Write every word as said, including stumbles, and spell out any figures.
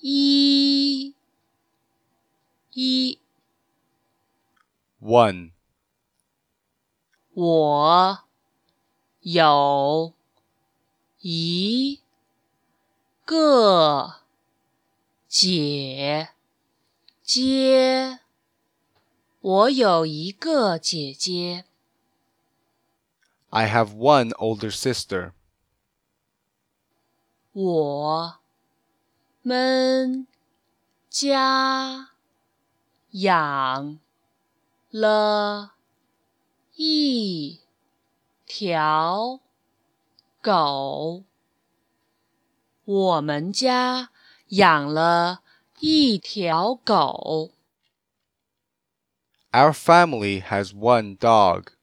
一一 one. 我有一个姐姐，我有一个姐姐。 I have one older sister. 我们家养了一条狗。我们家养了一条狗。 Our family has one dog.